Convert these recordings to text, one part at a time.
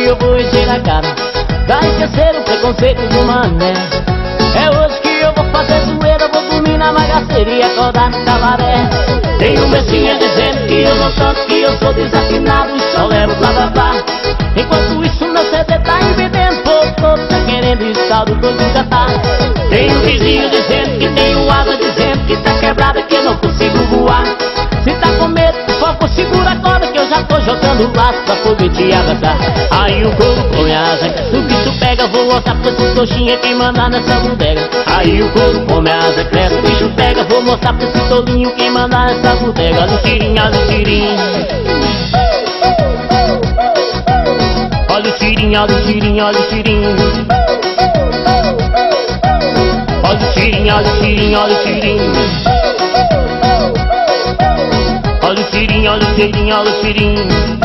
eu vou encher a cara, vai esquecer o preconceito do mané. É hoje que eu vou fazer zoeira, vou dormir na bagaceira e acordar no cabaré. Tem um bestinha dizendo que eu não canto, que eu sou desafinado e só levo blá blá blá. Enquanto isso meu CD tá embebendo, todo tá querendo estar do todo de cantar. Tem um vizinho dizendo que tem um asa, dizendo que tá quebrada, que eu não consigo voar. Se tá com medo, por favor, segura a corda, que eu já tô jogando laço pra poder te abraçar. Aí o couro come a asa, o bicho pega, vou mostrar pra esses coxinha quem mandar nessa bodega. Aí o couro come a asa, cresce, o bicho pega, vou mostrar pra esse tolinho quem mandar nessa bodega. Olha o tirinho, olha o tirinho. Olha o tirinho, olha o tirinho, olha o tirinho. Olha o tirinho, olha o tirinho, olha o tirinho. Olha o tirinho, olha o tirinho, olha o tirinho.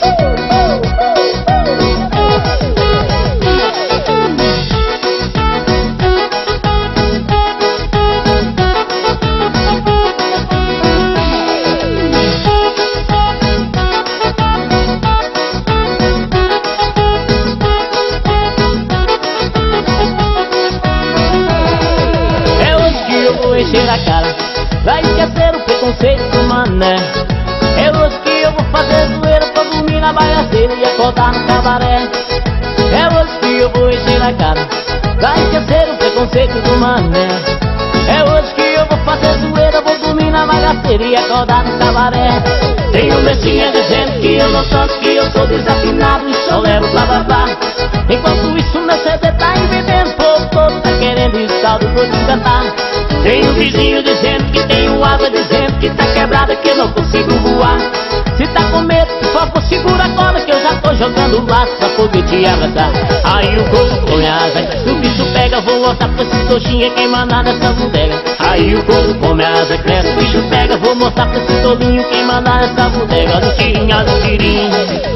É hoje que eu vou encher a cara, vai esquecer o preconceito do mané. É hoje que eu vou fazer zoeira, pra dormir na bagaceira e acordar no cabaré. É hoje que eu vou encher a cara, vai esquecer o preconceito do mané. É hoje que eu vou fazer zoeira, vou dormir na bagaceira e acordar no cabaré. Tem um bestinha dizendo que eu não canto, que eu sou desafinado e só levo blá blá blá. Enquanto isso meu CD tá embebendo, o povo todo tá querendo estar do todo de cantar. Tem um vizinho dizendo que tem um asa, dizendo que tá quebrada, que eu não consigo voar. Se tá com medo, por favor, segura a corda, que eu já tô jogando laço pra poder te abraçar. Aí o couro põe a asa, o bicho pega, vou mostrar pra esses coxinha quem mandar nessa bodega. Aí o couro come a asa, cresce, o bicho pega, vou mostrar pra esse tolinho quem mandar nessa bodega. Olha o tirinho, olha o tirinho.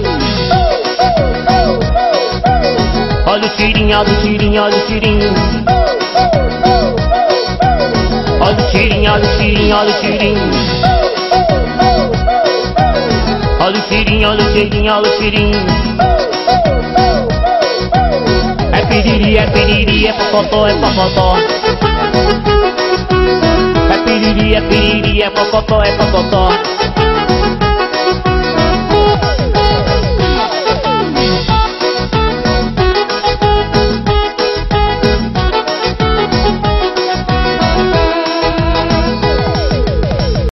Olha o tirinho, olha o tirinho, olha o tirinho. Olha o tirinho, olha o tirinho, olha o tirinho. Olha o tirinho, olha o tirinho, olha o tirinho. É piriri, é pocotó, é pocotó. É piriri, é pocotó, é pocotó.